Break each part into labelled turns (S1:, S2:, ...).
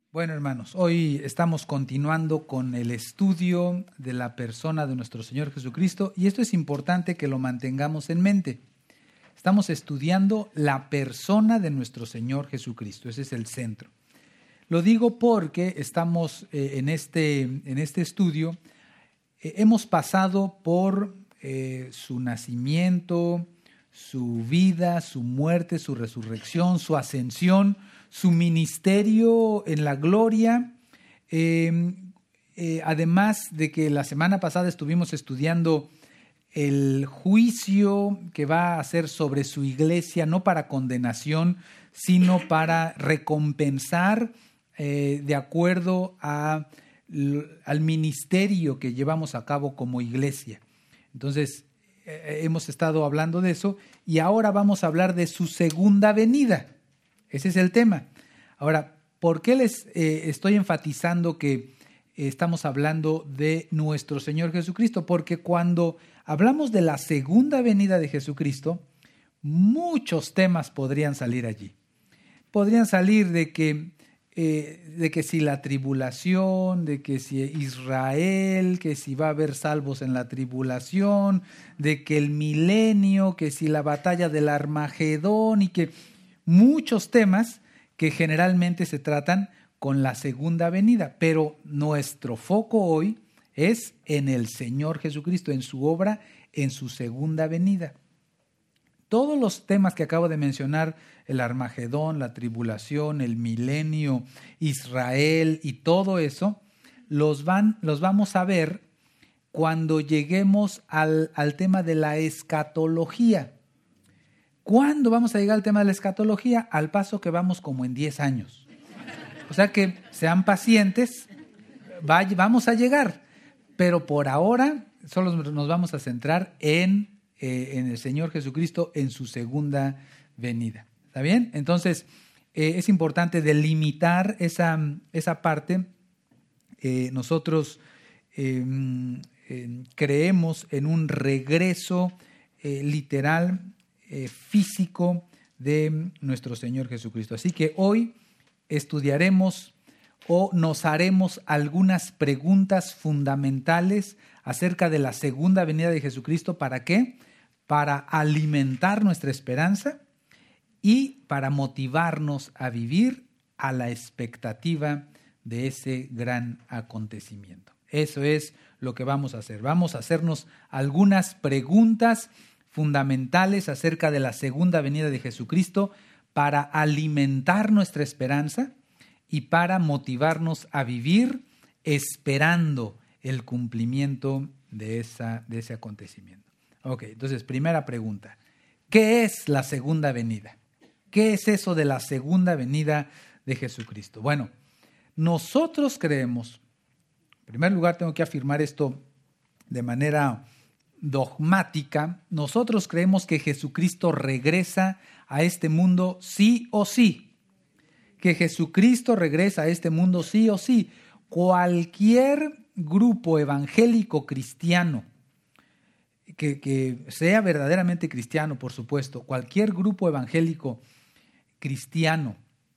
S1: Bueno, hermanos, hoy estamos continuando con el estudio de la persona de nuestro Señor Jesucristo y esto es importante que lo mantengamos en mente. Estamos estudiando la persona de nuestro Señor Jesucristo, ese es el centro. Lo digo porque estamos en este estudio, hemos pasado por su nacimiento, su vida, su muerte, su resurrección, su ascensión, su ministerio en la gloria, además de que la semana pasada estuvimos estudiando el juicio que va a hacer sobre su iglesia, no para condenación, sino para recompensar de acuerdo al ministerio que llevamos a cabo como iglesia. Entonces, hemos estado hablando de eso y ahora vamos a hablar de su segunda venida. Ese es el tema. Ahora, ¿por qué les estoy enfatizando que estamos hablando de nuestro Señor Jesucristo? Porque cuando hablamos de la segunda venida de Jesucristo, muchos temas podrían salir allí. Podrían salir de que si la tribulación, de que si Israel, que si va a haber salvos en la tribulación, de que el milenio, que si la batalla del Armagedón y que muchos temas que generalmente se tratan con la segunda venida, pero nuestro foco hoy es en el Señor Jesucristo, en su obra, en su segunda venida. Todos los temas que acabo de mencionar, el Armagedón, la tribulación, el milenio, Israel y todo eso, los vamos a ver cuando lleguemos al tema de la escatología. ¿Cuándo vamos a llegar al tema de la escatología? Al paso que vamos como en 10 años. O sea que sean pacientes, vamos a llegar. Pero por ahora solo nos vamos a centrar en el Señor Jesucristo en su segunda venida. ¿Está bien? Entonces, es importante delimitar esa parte. Nosotros creemos en un regreso literal, físico de nuestro Señor Jesucristo. Así que hoy estudiaremos o nos haremos algunas preguntas fundamentales acerca de la segunda venida de Jesucristo. ¿Para qué? Para alimentar nuestra esperanza y para motivarnos a vivir a la expectativa de ese gran acontecimiento. Eso es lo que vamos a hacer. Vamos a hacernos algunas preguntas fundamentales acerca de la segunda venida de Jesucristo para alimentar nuestra esperanza y para motivarnos a vivir esperando el cumplimiento de ese acontecimiento. Ok, entonces, primera pregunta. ¿Qué es la segunda venida? ¿Qué es eso de la segunda venida de Jesucristo? Bueno, nosotros creemos, en primer lugar tengo que afirmar esto de manera dogmática, nosotros creemos que Jesucristo regresa a este mundo sí o sí. Que Jesucristo regresa a este mundo sí o sí. Cualquier grupo evangélico cristiano, que sea verdaderamente cristiano, por supuesto, cualquier grupo evangélico cristiano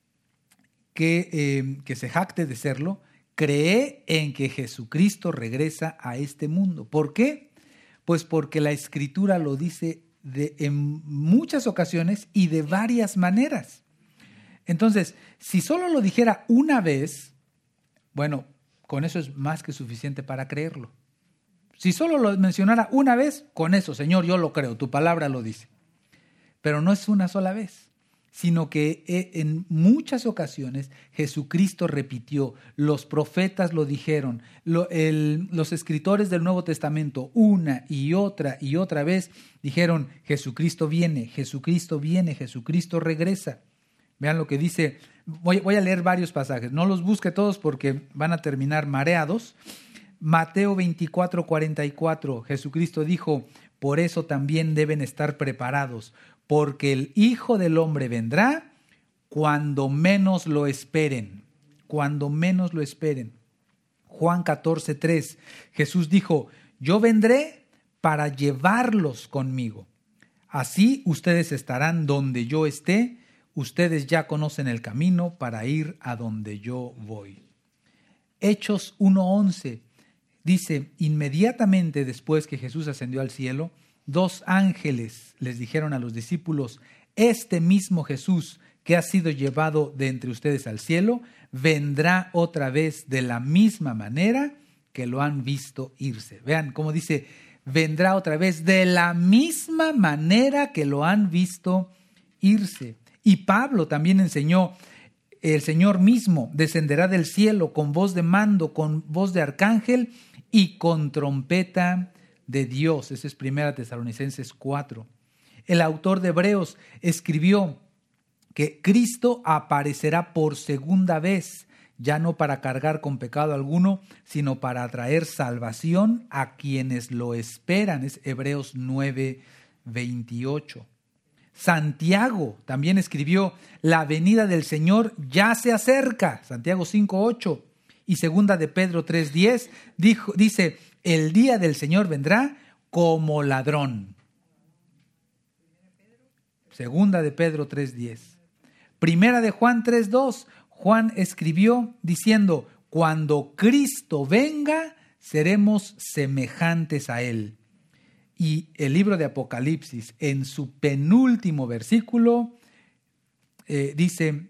S1: que se jacte de serlo, cree en que Jesucristo regresa a este mundo. ¿Por qué? Pues porque la Escritura lo dice en muchas ocasiones y de varias maneras. Entonces, si solo lo dijera una vez, bueno, con eso es más que suficiente para creerlo. Si solo lo mencionara una vez, con eso, Señor, yo lo creo, tu palabra lo dice. Pero no es una sola vez, sino que en muchas ocasiones Jesucristo repitió, los profetas lo dijeron, los escritores del Nuevo Testamento una y otra vez dijeron, Jesucristo viene, Jesucristo viene, Jesucristo regresa. Vean lo que dice, voy a leer varios pasajes, no los busque todos porque van a terminar mareados. Mateo 24:44, Jesucristo dijo, por eso también deben estar preparados, porque el Hijo del Hombre vendrá cuando menos lo esperen, cuando menos lo esperen. Juan 14:3, Jesús dijo, yo vendré para llevarlos conmigo. Así ustedes estarán donde yo esté ustedes ya conocen el camino para ir a donde yo voy. Hechos 1:11 dice, inmediatamente después que Jesús ascendió al cielo, 2 ángeles les dijeron a los discípulos, este mismo Jesús que ha sido llevado de entre ustedes al cielo, vendrá otra vez de la misma manera que lo han visto irse. Vean cómo dice, vendrá otra vez de la misma manera que lo han visto irse. Y Pablo también enseñó, el Señor mismo descenderá del cielo con voz de mando, con voz de arcángel y con trompeta de Dios. Ese es 1 Tesalonicenses 4. El autor de Hebreos escribió que Cristo aparecerá por segunda vez, ya no para cargar con pecado alguno, sino para traer salvación a quienes lo esperan. Es Hebreos 9:28. Santiago también escribió, la venida del Señor ya se acerca, Santiago 5:8. Y 2 de Pedro 3:10 dice, el día del Señor vendrá como ladrón. 2 de Pedro 3:10. Primera de Juan 3:2, Juan escribió diciendo, cuando Cristo venga, seremos semejantes a Él. Y el libro de Apocalipsis, en su penúltimo versículo, dice,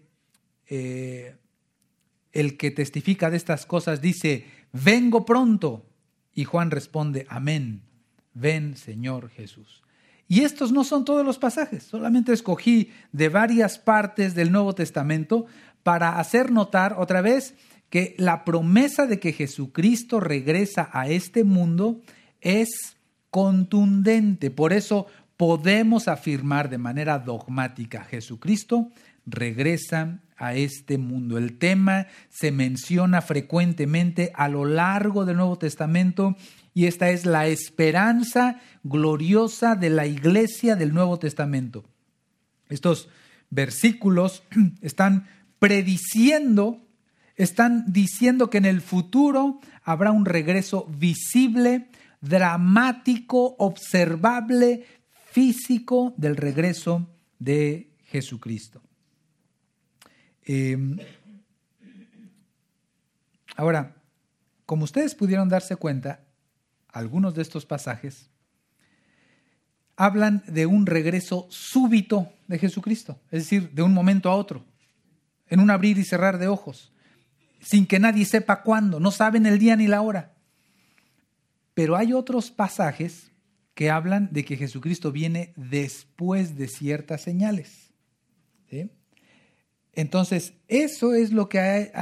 S1: el que testifica de estas cosas dice, vengo pronto. Y Juan responde, amén, ven Señor Jesús. Y estos no son todos los pasajes, solamente escogí de varias partes del Nuevo Testamento para hacer notar otra vez que la promesa de que Jesucristo regresa a este mundo es contundente. Por eso podemos afirmar de manera dogmática, Jesucristo regresa a este mundo. El tema se menciona frecuentemente a lo largo del Nuevo Testamento y esta es la esperanza gloriosa de la iglesia del Nuevo Testamento. Estos versículos están prediciendo, están diciendo que en el futuro habrá un regreso visible, dramático, observable, físico del regreso de Jesucristo. Ahora, como ustedes pudieron darse cuenta, algunos de estos pasajes hablan de un regreso súbito de Jesucristo, es decir, de un momento a otro, en un abrir y cerrar de ojos, sin que nadie sepa cuándo, no saben el día ni la hora. Pero hay otros pasajes que hablan de que Jesucristo viene después de ciertas señales, ¿sí? Entonces, eso es lo que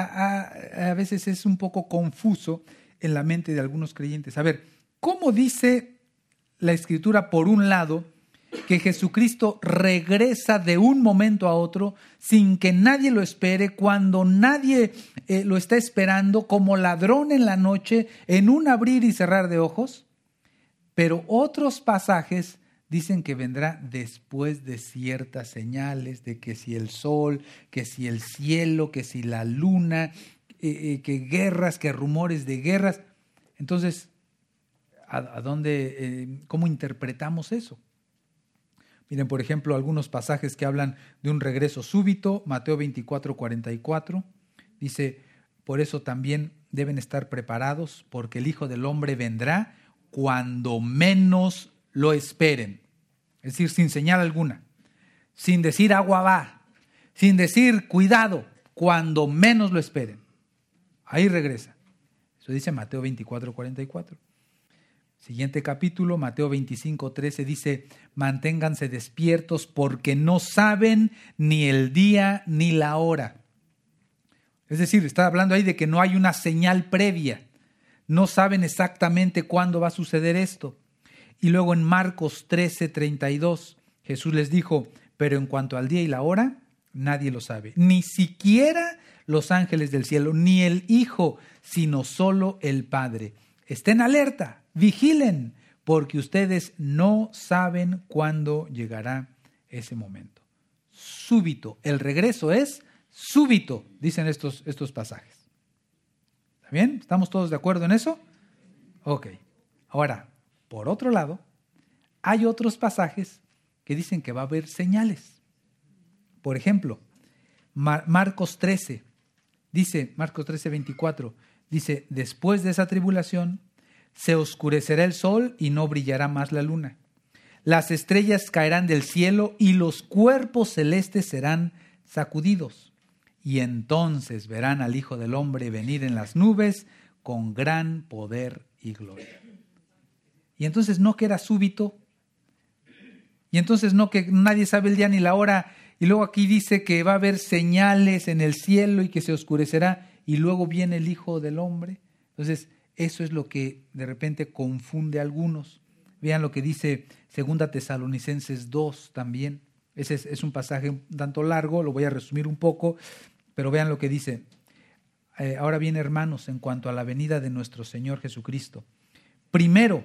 S1: a veces es un poco confuso en la mente de algunos creyentes. A ver, ¿cómo dice la Escritura, por un lado, que Jesucristo regresa de un momento a otro sin que nadie lo espere, cuando nadie lo está esperando, como ladrón en la noche, en un abrir y cerrar de ojos? Pero otros pasajes dicen que vendrá después de ciertas señales, de que si el sol, que si el cielo, que si la luna, que guerras, que rumores de guerras. Entonces, ¿a dónde, cómo interpretamos eso? Miren, por ejemplo, algunos pasajes que hablan de un regreso súbito. Mateo 24:44 dice, por eso también deben estar preparados, porque el Hijo del Hombre vendrá cuando menos lo esperen. Es decir, sin señal alguna, sin decir agua va, sin decir cuidado, cuando menos lo esperen. Ahí regresa. Eso dice Mateo 24:44. Siguiente capítulo, Mateo 25:13 dice, manténganse despiertos porque no saben ni el día ni la hora. Es decir, está hablando ahí de que no hay una señal previa. No saben exactamente cuándo va a suceder esto. Y luego en Marcos 13:32, Jesús les dijo, pero en cuanto al día y la hora, nadie lo sabe. Ni siquiera los ángeles del cielo, ni el Hijo, sino solo el Padre. Estén alerta, vigilen, porque ustedes no saben cuándo llegará ese momento. Súbito, el regreso es súbito, dicen estos pasajes. ¿Está bien? ¿Estamos todos de acuerdo en eso? Ok. Ahora, por otro lado, hay otros pasajes que dicen que va a haber señales. Por ejemplo, Marcos 13, dice, Marcos 13:24, dice, después de esa tribulación se oscurecerá el sol y no brillará más la luna. Las estrellas caerán del cielo y los cuerpos celestes serán sacudidos. Y entonces verán al Hijo del Hombre venir en las nubes con gran poder y gloria. Y entonces no que era súbito, y entonces no que nadie sabe el día ni la hora, y luego aquí dice que va a haber señales en el cielo y que se oscurecerá, y luego viene el Hijo del Hombre. Entonces eso es lo que de repente confunde a algunos. Vean lo que dice 2 Tesalonicenses 2 también. Ese es un pasaje un tanto largo, lo voy a resumir un poco, pero vean lo que dice. Ahora bien, hermanos, en cuanto a la venida de nuestro Señor Jesucristo, primero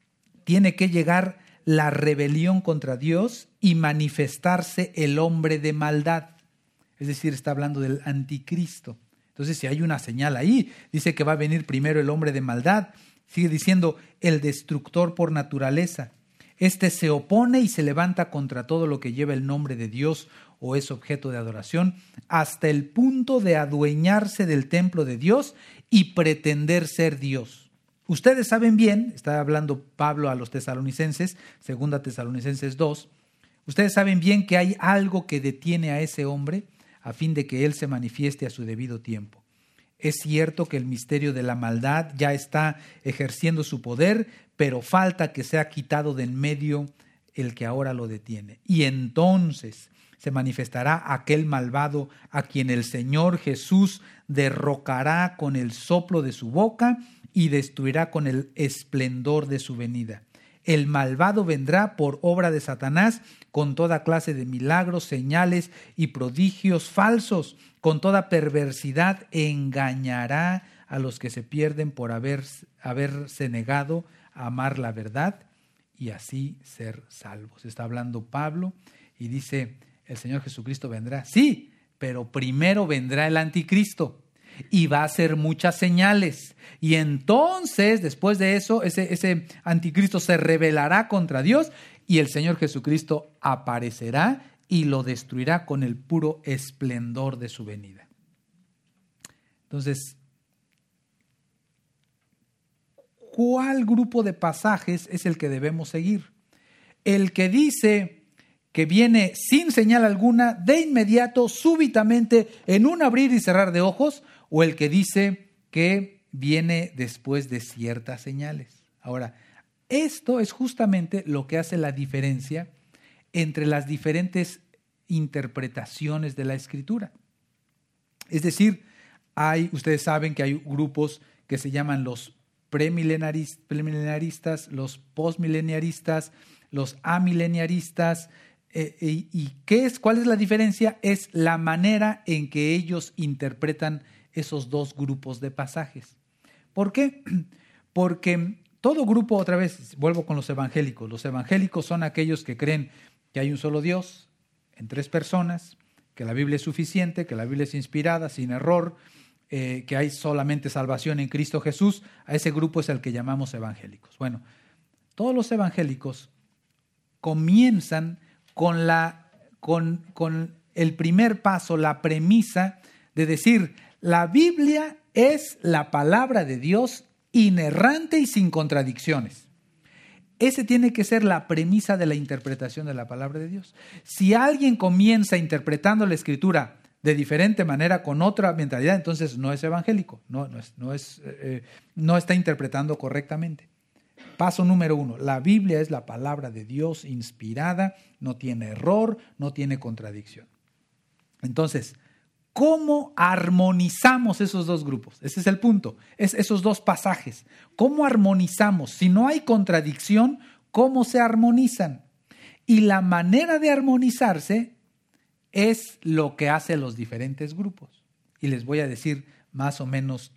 S1: tiene que llegar la rebelión contra Dios y manifestarse el hombre de maldad. Es decir, está hablando del anticristo. Entonces, si hay una señal ahí, dice que va a venir primero el hombre de maldad. Sigue diciendo, el destructor por naturaleza. Este se opone y se levanta contra todo lo que lleva el nombre de Dios o es objeto de adoración, hasta el punto de adueñarse del templo de Dios y pretender ser Dios. Ustedes saben bien, está hablando Pablo a los tesalonicenses, 2 Tesalonicenses 2, ustedes saben bien que hay algo que detiene a ese hombre a fin de que él se manifieste a su debido tiempo. Es cierto que el misterio de la maldad ya está ejerciendo su poder, pero falta que sea quitado de en medio el que ahora lo detiene. Y entonces se manifestará aquel malvado a quien el Señor Jesús derrocará con el soplo de su boca y destruirá con el esplendor de su venida. El malvado vendrá por obra de Satanás con toda clase de milagros, señales y prodigios falsos. Con toda perversidad engañará a los que se pierden por haberse negado a amar la verdad y así ser salvos. Está hablando Pablo y dice, el Señor Jesucristo vendrá. Sí, pero primero vendrá el anticristo y va a hacer muchas señales. Y entonces, después de eso, ese anticristo se rebelará contra Dios y el Señor Jesucristo aparecerá y lo destruirá con el puro esplendor de su venida. Entonces, ¿cuál grupo de pasajes es el que debemos seguir? El que dice que viene sin señal alguna, de inmediato, súbitamente, en un abrir y cerrar de ojos, o el que dice que viene después de ciertas señales. Ahora, esto es justamente lo que hace la diferencia entre las diferentes interpretaciones de la Escritura. Es decir, ustedes saben que hay grupos que se llaman los premilenaristas, los postmileniaristas, los amileniaristas. ¿Y cuál es la diferencia? Es la manera en que ellos interpretan esos dos grupos de pasajes. ¿Por qué? Porque todo grupo, otra vez, vuelvo con los evangélicos. Los evangélicos son aquellos que creen que hay un solo Dios en 3 personas, que la Biblia es suficiente, que la Biblia es inspirada, sin error, que hay solamente salvación en Cristo Jesús. A ese grupo es el que llamamos evangélicos. Bueno, todos los evangélicos comienzan con el primer paso, la premisa de decir, la Biblia es la palabra de Dios inerrante y sin contradicciones. Ese tiene que ser la premisa de la interpretación de la palabra de Dios. Si alguien comienza interpretando la Escritura de diferente manera, con otra mentalidad, entonces no es evangélico, no está interpretando correctamente. Paso número 1, la Biblia es la palabra de Dios inspirada, no tiene error, no tiene contradicción. Entonces, ¿cómo armonizamos esos dos grupos? Ese es el punto, esos dos pasajes. ¿Cómo armonizamos? Si no hay contradicción, ¿cómo se armonizan? Y la manera de armonizarse es lo que hacen los diferentes grupos. Y les voy a decir más o menos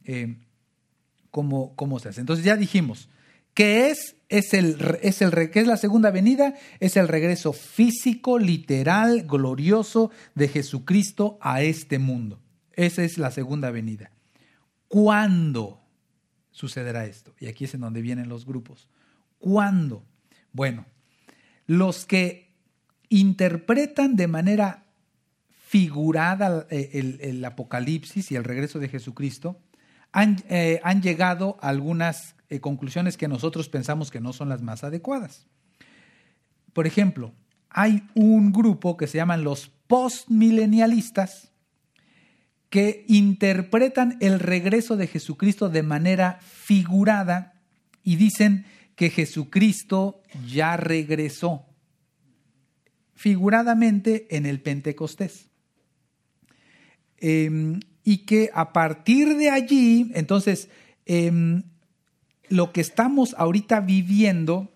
S1: cómo se hace. Entonces ya dijimos, ¿qué es la segunda venida? Es el regreso físico, literal, glorioso de Jesucristo a este mundo. Esa es la segunda venida. ¿Cuándo sucederá esto? Y aquí es en donde vienen los grupos. ¿Cuándo? Bueno, los que interpretan de manera figurada el Apocalipsis y el regreso de Jesucristo, han llegado a algunas conclusiones que nosotros pensamos que no son las más adecuadas. Por ejemplo, hay un grupo que se llaman los postmilenialistas que interpretan el regreso de Jesucristo de manera figurada y dicen que Jesucristo ya regresó figuradamente en el Pentecostés. Y que a partir de allí, entonces, lo que estamos ahorita viviendo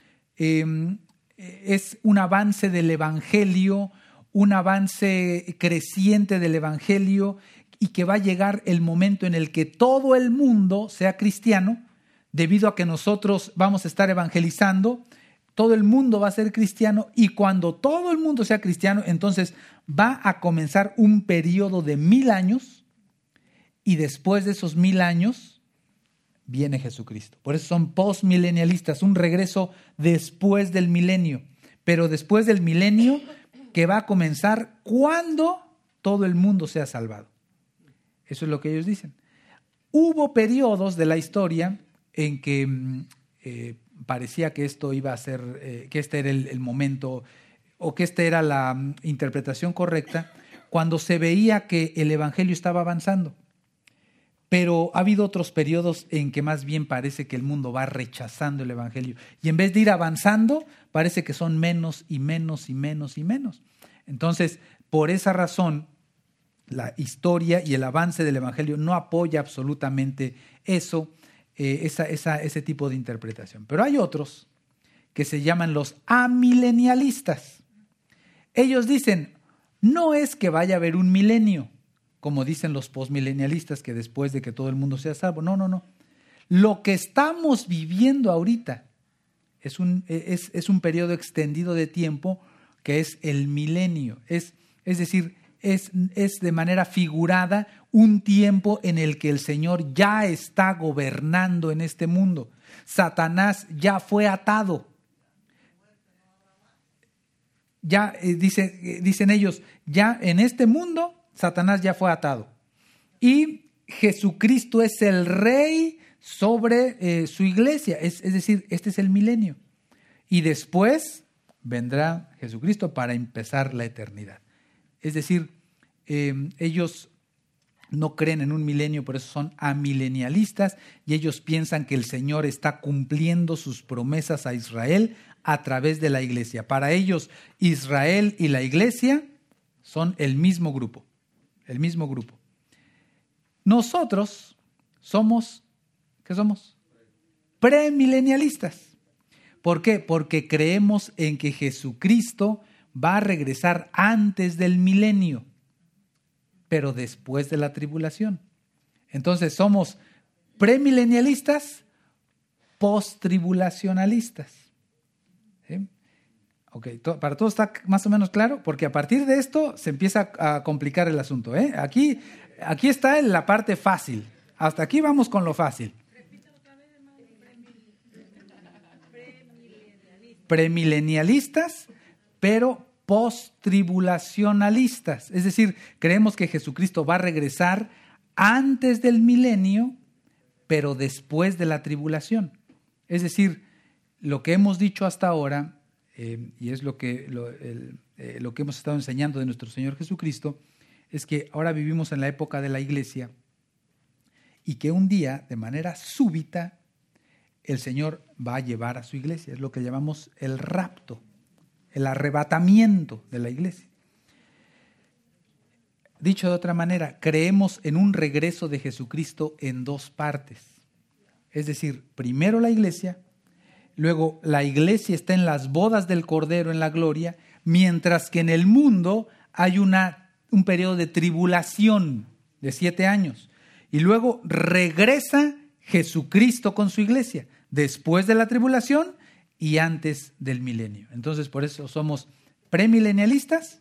S1: es un avance del Evangelio, un avance creciente del Evangelio, y que va a llegar el momento en el que todo el mundo sea cristiano, debido a que nosotros vamos a estar evangelizando. Todo el mundo va a ser cristiano, y cuando todo el mundo sea cristiano, entonces va a comenzar un periodo de 1000 años, y después de esos 1000 años viene Jesucristo. Por eso son postmilenialistas, un regreso después del milenio, pero después del milenio que va a comenzar cuando todo el mundo sea salvado. Eso es lo que ellos dicen. Hubo periodos de la historia en que parecía que esto iba a ser, que este era el momento, o que esta era la interpretación correcta, cuando se veía que el Evangelio estaba avanzando. Pero ha habido otros periodos en que más bien parece que el mundo va rechazando el Evangelio. Y en vez de ir avanzando, parece que son menos y menos y menos y menos. Entonces, por esa razón, la historia y el avance del Evangelio no apoya absolutamente eso, ese tipo de interpretación. Pero hay otros que se llaman los amilenialistas. Ellos dicen, no es que vaya a haber un milenio, como dicen los postmilenialistas, que después de que todo el mundo sea salvo. No, no, no. Lo que estamos viviendo ahorita es un periodo extendido de tiempo que es el milenio. Es decir, es de manera figurada un tiempo en el que el Señor ya está gobernando en este mundo. Satanás ya fue atado. Ya dicen ellos, ya en este mundo Satanás ya fue atado. Y Jesucristo es el rey sobre su iglesia. Es decir, este es el milenio. Y después vendrá Jesucristo para empezar la eternidad. Es decir, ellos no creen en un milenio, por eso son amilenialistas, y ellos piensan que el Señor está cumpliendo sus promesas a Israel a través de la iglesia. Para ellos, Israel y la iglesia son el mismo grupo. El mismo grupo. Nosotros somos, ¿qué somos? Premilenialistas. ¿Por qué? Porque creemos en que Jesucristo va a regresar antes del milenio, pero después de la tribulación. Entonces somos premilenialistas, posttribulacionalistas. ¿Sí? Ok, para todos está más o menos claro, porque a partir de esto se empieza a complicar el asunto. Aquí está la parte fácil. Hasta aquí vamos con lo fácil. Premilenialistas, pero posttribulacionalistas. Es decir, creemos que Jesucristo va a regresar antes del milenio, pero después de la tribulación. Es decir, lo que hemos dicho hasta ahora, y es lo que hemos estado enseñando de nuestro Señor Jesucristo, es que ahora vivimos en la época de la iglesia y que un día, de manera súbita, el Señor va a llevar a su iglesia. Es lo que llamamos el rapto, el arrebatamiento de la iglesia. Dicho de otra manera, creemos en un regreso de Jesucristo en dos partes. Es decir, primero la iglesia, luego la iglesia está en las bodas del Cordero en la gloria, mientras que en el mundo hay un periodo de tribulación de 7 años. Y luego regresa Jesucristo con su iglesia, después de la tribulación y antes del milenio. Entonces, por eso somos premilenialistas.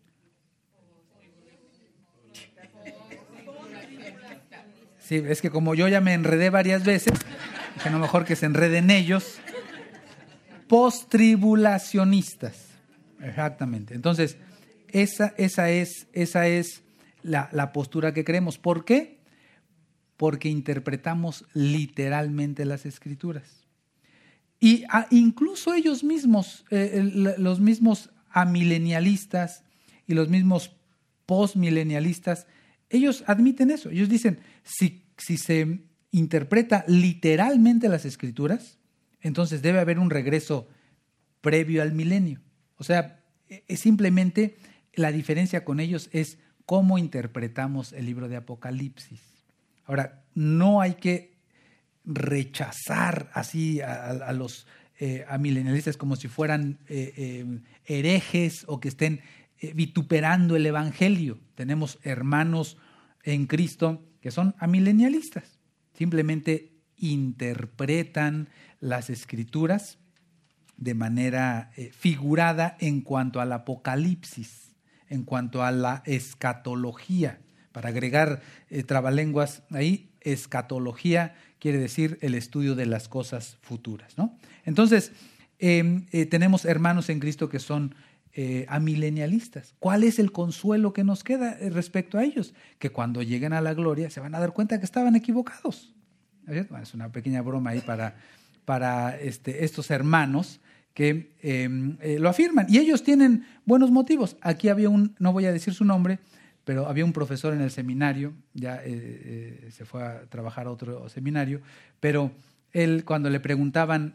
S1: Sí, es que como yo ya me enredé varias veces, que no mejor que se enreden ellos. Posttribulacionistas. Exactamente. Entonces, esa es la postura que creemos. ¿Por qué? Porque interpretamos literalmente las Escrituras. Y incluso ellos mismos, los mismos amilenialistas y los mismos postmilenialistas, ellos admiten eso. Ellos dicen, si se interpreta literalmente las Escrituras, entonces debe haber un regreso previo al milenio. O sea, simplemente la diferencia con ellos es cómo interpretamos el libro de Apocalipsis. Ahora, no hay que rechazar así a los amilenialistas como si fueran herejes o que estén vituperando el Evangelio. Tenemos hermanos en Cristo que son amilenialistas. Simplemente interpretan las Escrituras de manera figurada en cuanto al Apocalipsis, en cuanto a la escatología. Para agregar trabalenguas ahí, escatología quiere decir el estudio de las cosas futuras, ¿no? Entonces, tenemos hermanos en Cristo que son amilenialistas. ¿Cuál es el consuelo que nos queda respecto a ellos? Que cuando lleguen a la gloria se van a dar cuenta que estaban equivocados. Bueno, es una pequeña broma ahí para estos hermanos que lo afirman. Y ellos tienen buenos motivos. Aquí había no voy a decir su nombre, pero había un profesor en el seminario, ya se fue a trabajar a otro seminario, pero él cuando le preguntaban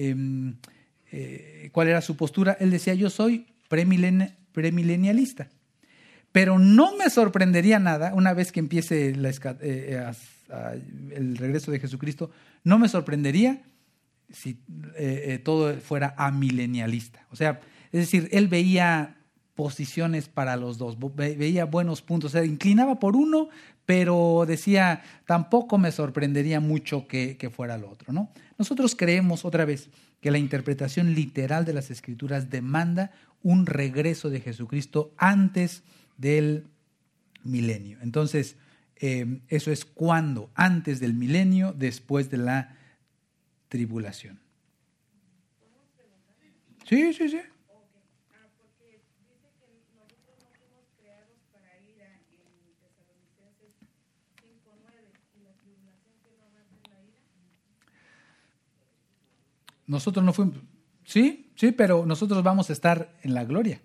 S1: cuál era su postura, él decía, yo soy premilenialista. Pero no me sorprendería nada, una vez que empiece el regreso de Jesucristo, no me sorprendería si todo fuera amilenialista. O sea, es decir, él veía posiciones para los dos, veía buenos puntos, o sea, inclinaba por uno, pero decía, tampoco me sorprendería mucho que fuera lo otro, ¿no? Nosotros creemos, otra vez, que la interpretación literal de las Escrituras demanda un regreso de Jesucristo antes del milenio. Entonces, eso es cuando, antes del milenio, después de la tribulación. Sí. Nosotros no fuimos, sí, pero nosotros vamos a estar en la gloria.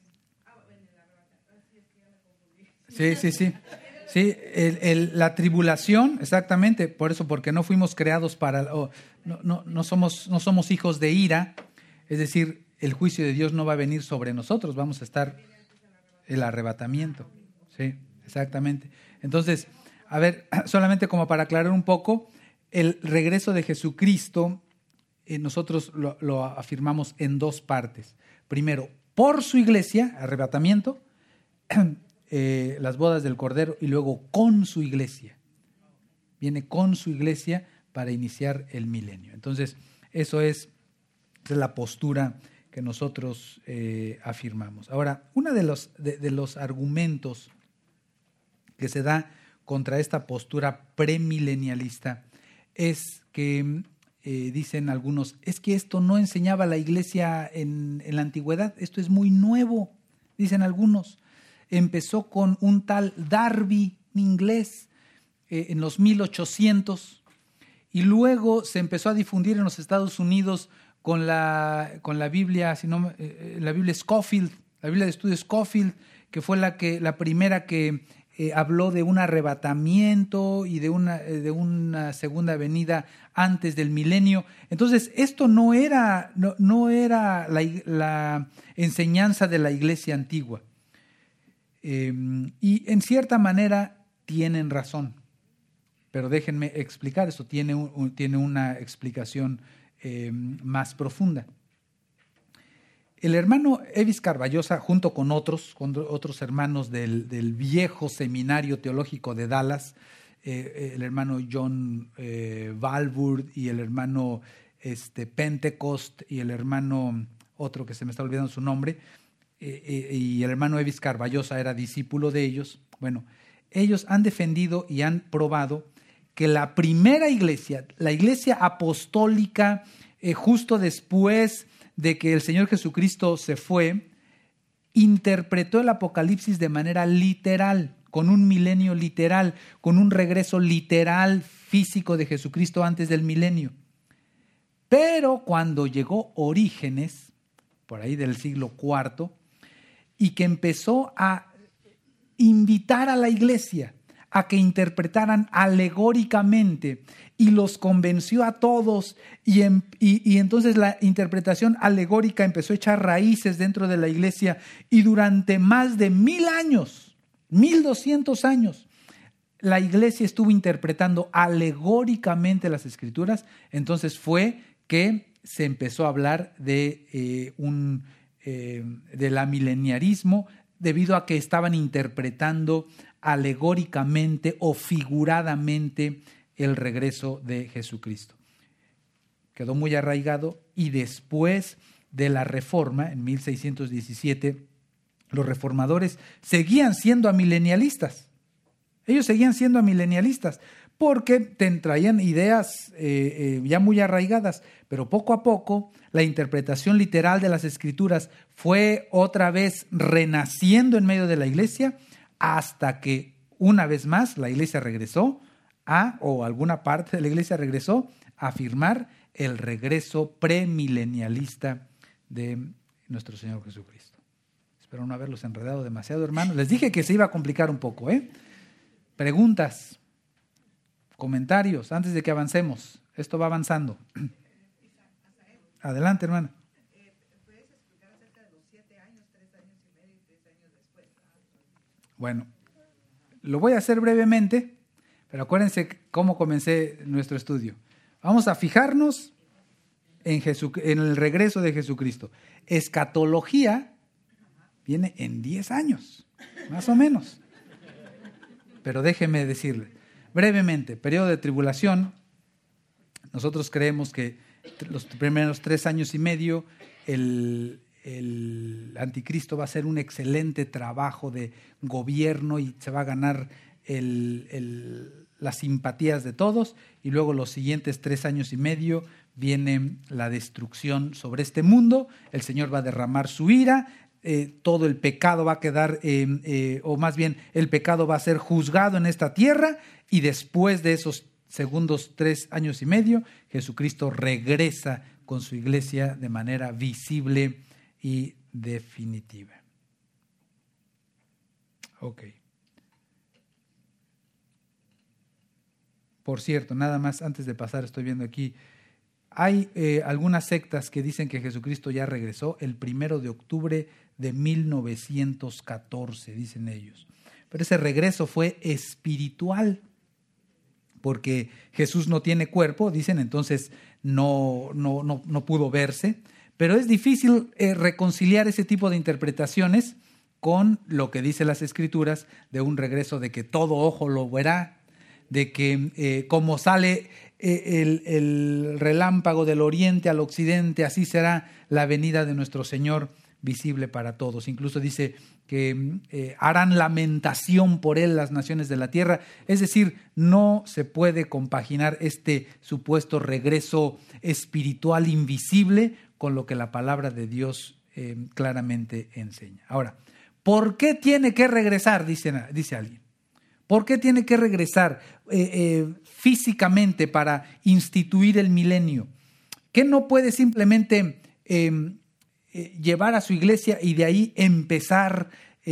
S1: Sí. Sí, la tribulación, exactamente, por eso, porque no fuimos creados para, no somos hijos de ira, es decir, el juicio de Dios no va a venir sobre nosotros, vamos a estar el arrebatamiento. Sí, exactamente. Entonces, a ver, solamente como para aclarar un poco, el regreso de Jesucristo, nosotros lo afirmamos en dos partes. Primero, por su iglesia, arrebatamiento, las bodas del Cordero, y luego con su iglesia. Viene con su iglesia para iniciar el milenio. Entonces, esa es la postura que nosotros afirmamos. Ahora, uno de los argumentos que se da contra esta postura premilenialista es que dicen algunos, es que esto no enseñaba la iglesia en la antigüedad, esto es muy nuevo, dicen algunos. Empezó con un tal Darby inglés en los 1800 y luego se empezó a difundir en los Estados Unidos con la Biblia, la Biblia Scofield, la Biblia de estudio Scofield, que fue la primera que habló de un arrebatamiento y de una segunda venida antes del milenio. Entonces, esto no era la enseñanza de la iglesia antigua. Y en cierta manera tienen razón, pero déjenme explicar esto, tiene una explicación más profunda. El hermano Evis Carballosa, junto con otros hermanos del viejo seminario teológico de Dallas, el hermano John Walvoord y el hermano Pentecost y el hermano otro que se me está olvidando su nombre, y el hermano Evis Carballosa era discípulo de ellos. Bueno, ellos han defendido y han probado que la primera iglesia, la iglesia apostólica, justo después de que el Señor Jesucristo se fue, interpretó el Apocalipsis de manera literal, con un milenio literal, con un regreso literal físico de Jesucristo antes del milenio. Pero cuando llegó Orígenes, por ahí del siglo IV, y que empezó a invitar a la iglesia a que interpretaran alegóricamente y los convenció a todos y entonces la interpretación alegórica empezó a echar raíces dentro de la iglesia y durante más de 1000 años, 1200 años, la iglesia estuvo interpretando alegóricamente las Escrituras. Entonces fue que se empezó a hablar del amileniarismo, debido a que estaban interpretando alegóricamente o figuradamente el regreso de Jesucristo. Quedó muy arraigado y después de la Reforma, en 1617, los reformadores seguían siendo amilenialistas. Ellos seguían siendo amilenialistas porque traían ideas ya muy arraigadas, pero poco a poco la interpretación literal de las Escrituras fue otra vez renaciendo en medio de la iglesia hasta que una vez más la iglesia regresó o alguna parte de la iglesia regresó a afirmar el regreso premilenialista de nuestro Señor Jesucristo. Espero no haberlos enredado demasiado, hermanos. Les dije que se iba a complicar un poco, Preguntas, comentarios, antes de que avancemos. Esto va avanzando. Adelante, hermana.
S2: ¿Puedes explicar acerca de los 7 años, 3 años y medio y 3 años después?
S1: Bueno, lo voy a hacer brevemente, pero acuérdense cómo comencé nuestro estudio. Vamos a fijarnos en el regreso de Jesucristo. Escatología viene en 10 años, más o menos. Pero déjeme decirle, brevemente, periodo de tribulación, nosotros creemos que los primeros 3 años y medio el anticristo va a hacer un excelente trabajo de gobierno y se va a ganar las simpatías de todos, y luego los siguientes 3 años y medio viene la destrucción sobre este mundo. El Señor va a derramar su ira, todo el pecado va a quedar, o más bien el pecado va a ser juzgado en esta tierra, y después de esos segundos 3 años y medio, Jesucristo regresa con su iglesia de manera visible y definitiva. Ok. Por cierto, nada más antes de pasar, estoy viendo aquí, hay algunas sectas que dicen que Jesucristo ya regresó el 1 de octubre de 1914, dicen ellos. Pero ese regreso fue espiritual, porque Jesús no tiene cuerpo, dicen, entonces no pudo verse. Pero es difícil reconciliar ese tipo de interpretaciones con lo que dicen las Escrituras de un regreso, de que todo ojo lo verá, de que como sale el relámpago del oriente al occidente, así será la venida de nuestro Señor visible para todos. Incluso dice que harán lamentación por él las naciones de la tierra. Es decir, no se puede compaginar este supuesto regreso espiritual invisible con lo que la palabra de Dios claramente enseña. Ahora, ¿por qué tiene que regresar? Dice alguien. ¿Por qué tiene que regresar físicamente para instituir el milenio? ¿Qué no puede simplemente llevar a su iglesia y de ahí empezar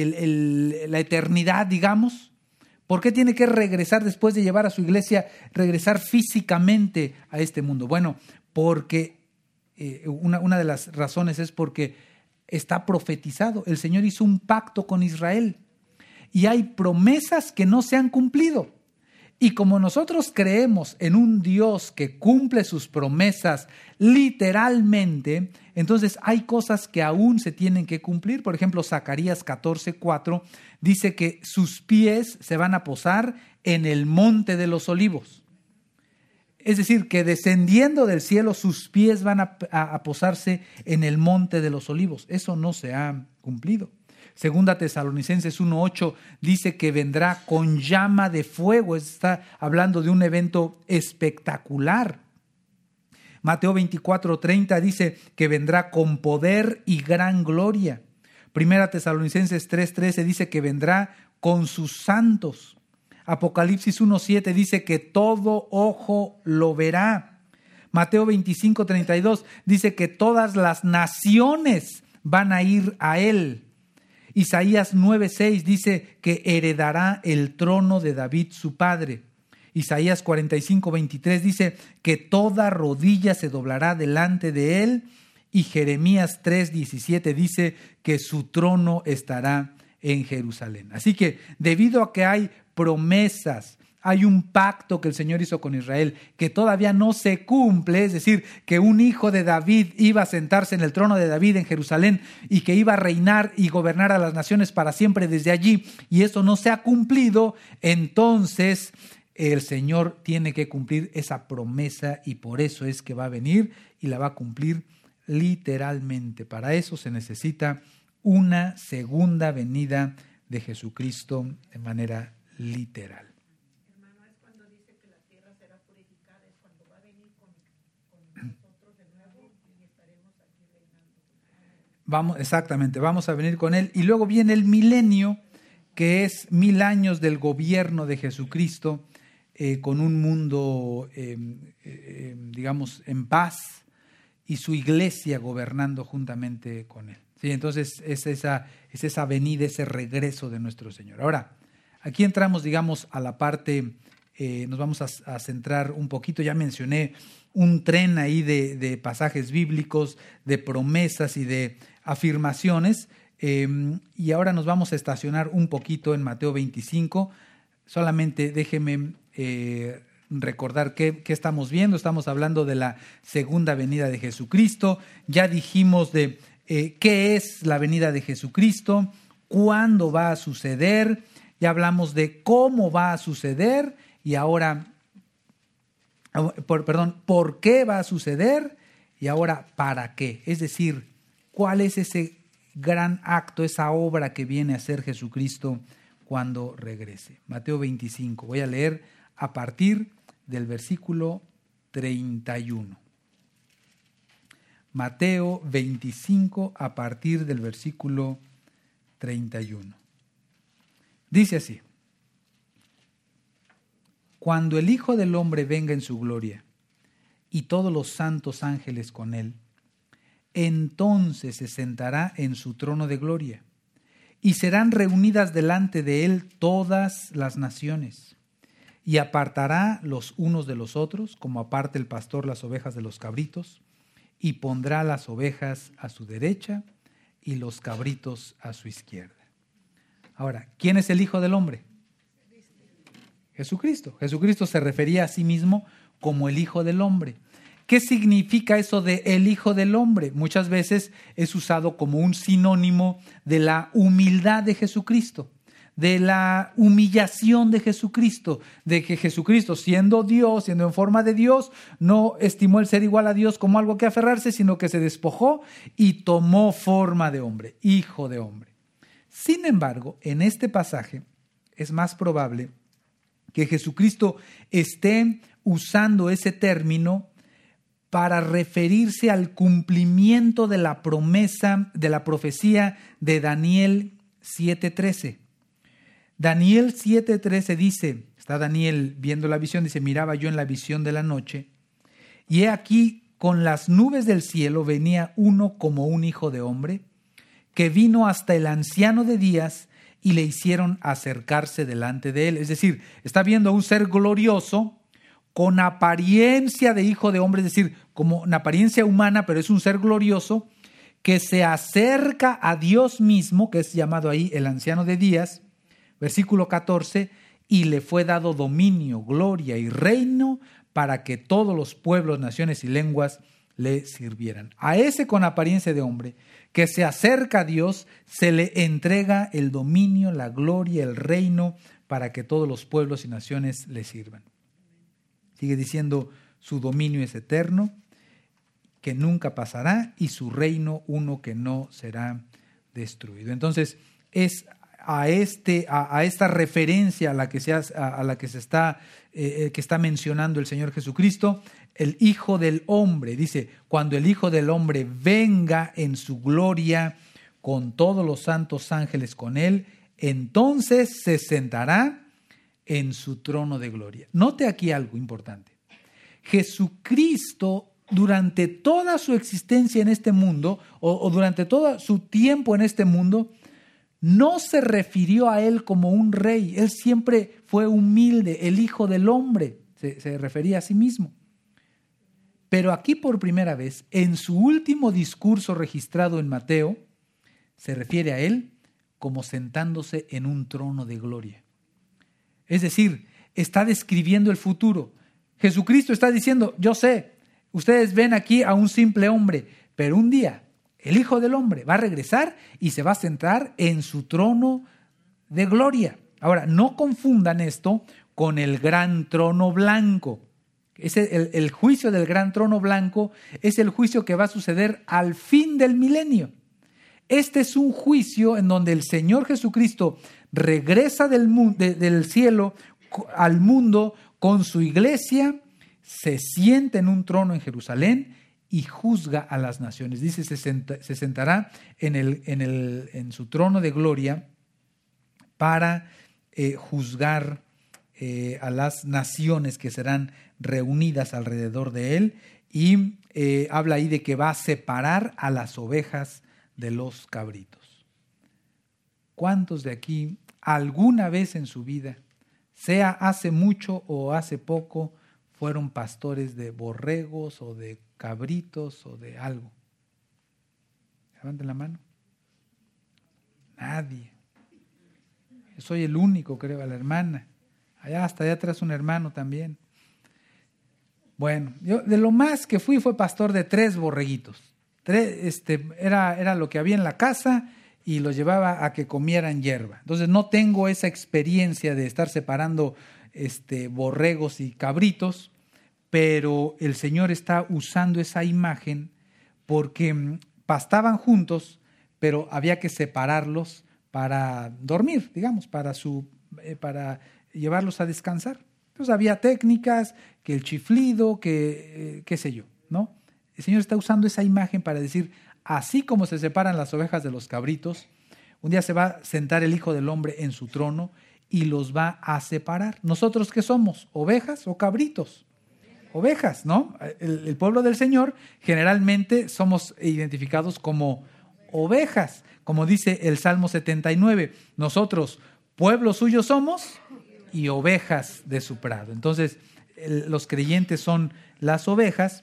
S1: la eternidad, digamos? ¿Por qué tiene que regresar después de llevar a su iglesia, regresar físicamente a este mundo? Bueno, porque una de las razones es porque está profetizado. El Señor hizo un pacto con Israel y hay promesas que no se han cumplido. Y como nosotros creemos en un Dios que cumple sus promesas literalmente, entonces hay cosas que aún se tienen que cumplir. Por ejemplo, Zacarías 14:4 dice que sus pies se van a posar en el monte de los olivos. Es decir, que descendiendo del cielo sus pies van a posarse en el monte de los olivos. Eso no se ha cumplido. Segunda Tesalonicenses 1:8 dice que vendrá con llama de fuego. Está hablando de un evento espectacular. Mateo 24:30 dice que vendrá con poder y gran gloria. Primera Tesalonicenses 3:13 dice que vendrá con sus santos. Apocalipsis 1:7 dice que todo ojo lo verá. Mateo 25:32 dice que todas las naciones van a ir a él. Isaías 9:6 dice que heredará el trono de David su padre. Isaías 45:23 dice que toda rodilla se doblará delante de él. Y Jeremías 3:17 dice que su trono estará en Jerusalén. Así que debido a que hay promesas, hay un pacto que el Señor hizo con Israel que todavía no se cumple, es decir, que un hijo de David iba a sentarse en el trono de David en Jerusalén y que iba a reinar y gobernar a las naciones para siempre desde allí, y eso no se ha cumplido, entonces el Señor tiene que cumplir esa promesa y por eso es que va a venir y la va a cumplir literalmente. Para eso se necesita una segunda venida de Jesucristo de manera literal.
S2: Hermano, es cuando dice que la tierra será purificada, es cuando va a venir con nosotros de nuevo y estaremos aquí reinando.
S1: Exactamente, vamos a venir con Él. Y luego viene el milenio, que es 1000 años del gobierno de Jesucristo, con un mundo, digamos, en paz, y su iglesia gobernando juntamente con Él. ¿Sí? Entonces es esa venida, ese regreso de nuestro Señor. Ahora, aquí entramos, digamos, a la parte, nos vamos a centrar un poquito, ya mencioné un tren ahí de pasajes bíblicos, de promesas y de afirmaciones, y ahora nos vamos a estacionar un poquito en Mateo 25. Solamente déjeme recordar qué estamos viendo. Estamos hablando de la segunda venida de Jesucristo. Ya dijimos de qué es la venida de Jesucristo, cuándo va a suceder, ya hablamos de cómo va a suceder y ahora, por qué va a suceder y ahora para qué. Es decir, cuál es ese gran acto, esa obra que viene a hacer Jesucristo cuando regrese. Mateo 25, voy a leer a partir del versículo 31. Mateo 25 a partir del versículo 31. Dice así: Cuando el Hijo del Hombre venga en su gloria y todos los santos ángeles con él, entonces se sentará en su trono de gloria y serán reunidas delante de él todas las naciones, y apartará los unos de los otros, como aparta el pastor las ovejas de los cabritos, y pondrá las ovejas a su derecha y los cabritos a su izquierda. Ahora, ¿quién es el Hijo del Hombre? Jesucristo. Jesucristo se refería a sí mismo como el Hijo del Hombre. ¿Qué significa eso de el Hijo del Hombre? Muchas veces es usado como un sinónimo de la humildad de Jesucristo, de la humillación de Jesucristo, de que Jesucristo, siendo Dios, siendo en forma de Dios, no estimó el ser igual a Dios como algo que aferrarse, sino que se despojó y tomó forma de hombre, Hijo de Hombre. Sin embargo, en este pasaje es más probable que Jesucristo esté usando ese término para referirse al cumplimiento de la promesa, de la profecía de Daniel 7:13. Daniel 7:13 dice, está Daniel viendo la visión, dice: miraba yo en la visión de la noche, y he aquí con las nubes del cielo venía uno como un hijo de hombre, que vino hasta el anciano de días y le hicieron acercarse delante de él. Es decir, está viendo a un ser glorioso con apariencia de hijo de hombre, es decir, como una apariencia humana, pero es un ser glorioso que se acerca a Dios mismo, que es llamado ahí el anciano de días. Versículo 14, y le fue dado dominio, gloria y reino para que todos los pueblos, naciones y lenguas le sirvieran. A ese con apariencia de hombre que se acerca a Dios se le entrega el dominio, la gloria, el reino para que todos los pueblos y naciones le sirvan. Sigue diciendo: su dominio es eterno, que nunca pasará, y su reino uno que no será destruido. Entonces es a esta referencia a la que está mencionando el Señor Jesucristo, el Hijo del Hombre. Dice: cuando el Hijo del Hombre venga en su gloria con todos los santos ángeles con él, entonces se sentará en su trono de gloria. Note aquí algo importante. Jesucristo, durante toda su existencia en este mundo, o durante todo su tiempo en este mundo, no se refirió a él como un rey. Él siempre fue humilde, el Hijo del Hombre, se refería a sí mismo. Pero aquí por primera vez, en su último discurso registrado en Mateo, se refiere a él como sentándose en un trono de gloria. Es decir, está describiendo el futuro. Jesucristo está diciendo, yo sé, ustedes ven aquí a un simple hombre, pero un día el Hijo del Hombre va a regresar y se va a sentar en su trono de gloria. Ahora, no confundan esto con el gran trono blanco. El juicio del gran trono blanco es el juicio que va a suceder al fin del milenio. Este es un juicio en donde el Señor Jesucristo regresa del cielo al mundo con su iglesia, se sienta en un trono en Jerusalén y juzga a las naciones. Dice, se sentará en su trono de gloria para juzgar a las naciones que serán reunidas alrededor de él, y habla ahí de que va a separar a las ovejas de los cabritos. ¿Cuántos de aquí alguna vez en su vida, sea hace mucho o hace poco, fueron pastores de borregos o de cabritos o de algo? Levanten la mano. Nadie. Yo soy el único, creo, a la hermana. Hasta allá atrás un hermano también. Bueno, yo de lo más que fui fue pastor de 3 borreguitos. Era lo que había en la casa y los llevaba a que comieran hierba. Entonces no tengo esa experiencia de estar separando borregos y cabritos, pero el Señor está usando esa imagen porque pastaban juntos, pero había que separarlos para dormir, digamos, para llevarlos a descansar. Entonces había técnicas, que el chiflido, que qué sé yo, ¿no? El Señor está usando esa imagen para decir, así como se separan las ovejas de los cabritos, un día se va a sentar el Hijo del Hombre en su trono y los va a separar. ¿Nosotros qué somos? ¿Ovejas o cabritos? Ovejas, ¿no? El pueblo del Señor generalmente somos identificados como ovejas, como dice el Salmo 79. Nosotros, pueblo suyo somos y ovejas de su prado. Entonces, los creyentes son las ovejas,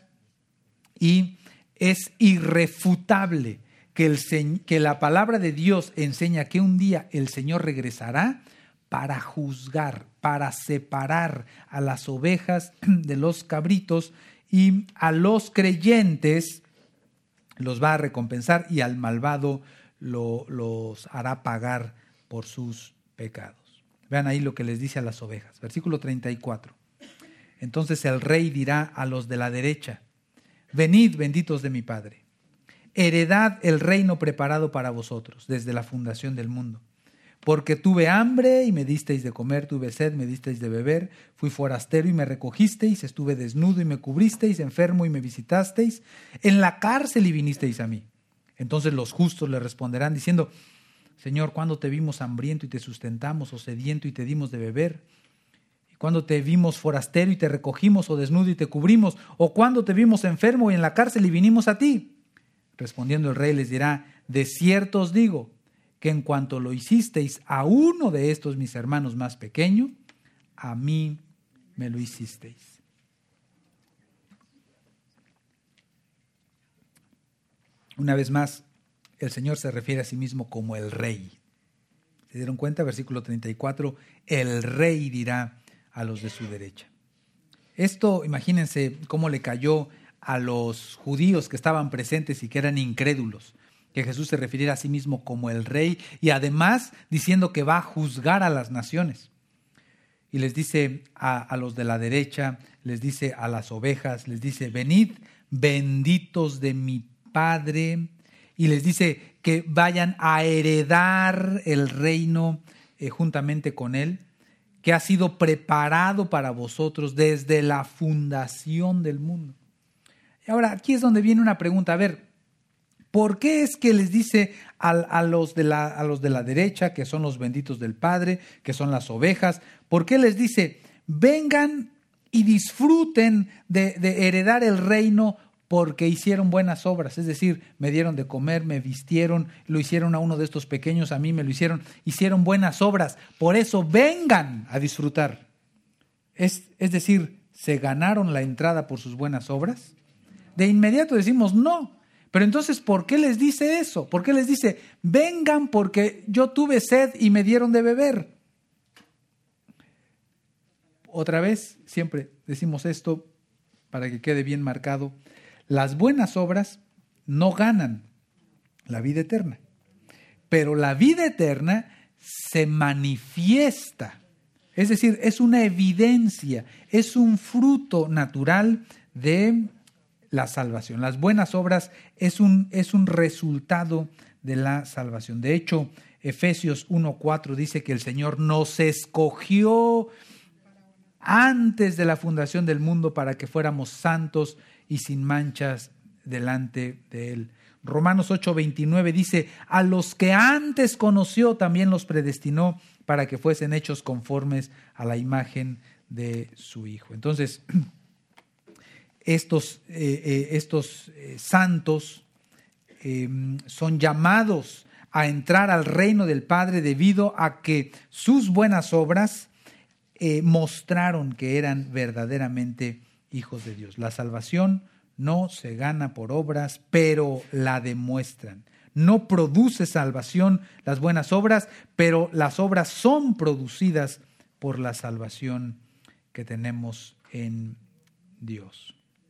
S1: y es irrefutable que la palabra de Dios enseña que un día el Señor regresará para juzgar, para separar a las ovejas de los cabritos, y a los creyentes los va a recompensar y al malvado los hará pagar por sus pecados. Vean ahí lo que les dice a las ovejas. Versículo 34. Entonces el rey dirá a los de la derecha: venid, benditos de mi Padre, heredad el reino preparado para vosotros desde la fundación del mundo. Porque tuve hambre y me disteis de comer, tuve sed, me disteis de beber, fui forastero y me recogisteis, estuve desnudo y me cubristeis, enfermo y me visitasteis, en la cárcel y vinisteis a mí. Entonces los justos le responderán diciendo: Señor, ¿cuándo te vimos hambriento y te sustentamos, o sediento y te dimos de beber? ¿Cuándo te vimos forastero y te recogimos, o desnudo y te cubrimos? ¿O cuándo te vimos enfermo y en la cárcel y vinimos a ti? Respondiendo el rey les dirá: de cierto os digo, que en cuanto lo hicisteis a uno de estos mis hermanos más pequeños, a mí me lo hicisteis. Una vez más, el Señor se refiere a sí mismo como el Rey. ¿Se dieron cuenta? Versículo 34, el Rey dirá a los de su derecha. Esto, imagínense cómo le cayó a los judíos que estaban presentes y que eran incrédulos, que Jesús se refiriera a sí mismo como el Rey, y además diciendo que va a juzgar a las naciones. Y les dice a los de la derecha, les dice a las ovejas, les dice: venid, benditos de mi Padre, y les dice que vayan a heredar el reino juntamente con Él, que ha sido preparado para vosotros desde la fundación del mundo. Y ahora, aquí es donde viene una pregunta. A ver, ¿Por qué es que les dice a los de la derecha, que son los benditos del Padre, que son las ovejas? ¿Por qué les dice, vengan y disfruten de heredar el reino porque hicieron buenas obras? Es decir, me dieron de comer, me vistieron, lo hicieron a uno de estos pequeños, a mí me lo hicieron buenas obras. Por eso vengan a disfrutar. Es decir, ¿se ganaron la entrada por sus buenas obras? De inmediato decimos no. Pero entonces, ¿por qué les dice eso? ¿Por qué les dice, vengan porque yo tuve sed y me dieron de beber? Otra vez, siempre decimos esto para que quede bien marcado. Las buenas obras no ganan la vida eterna, pero la vida eterna se manifiesta. Es decir, es una evidencia, es un fruto natural de la salvación. Las buenas obras es un resultado de la salvación. De hecho, Efesios 1:4 dice que el Señor nos escogió antes de la fundación del mundo para que fuéramos santos y sin manchas delante de Él. Romanos 8:29 dice, a los que antes conoció también los predestinó para que fuesen hechos conformes a la imagen de su Hijo. Entonces, estos santos son llamados a entrar al reino del Padre debido a que sus buenas obras mostraron que eran verdaderamente hijos de Dios. La salvación no se gana por obras, pero la demuestran. No produce salvación las buenas obras, pero las obras son producidas por la salvación que tenemos en Dios.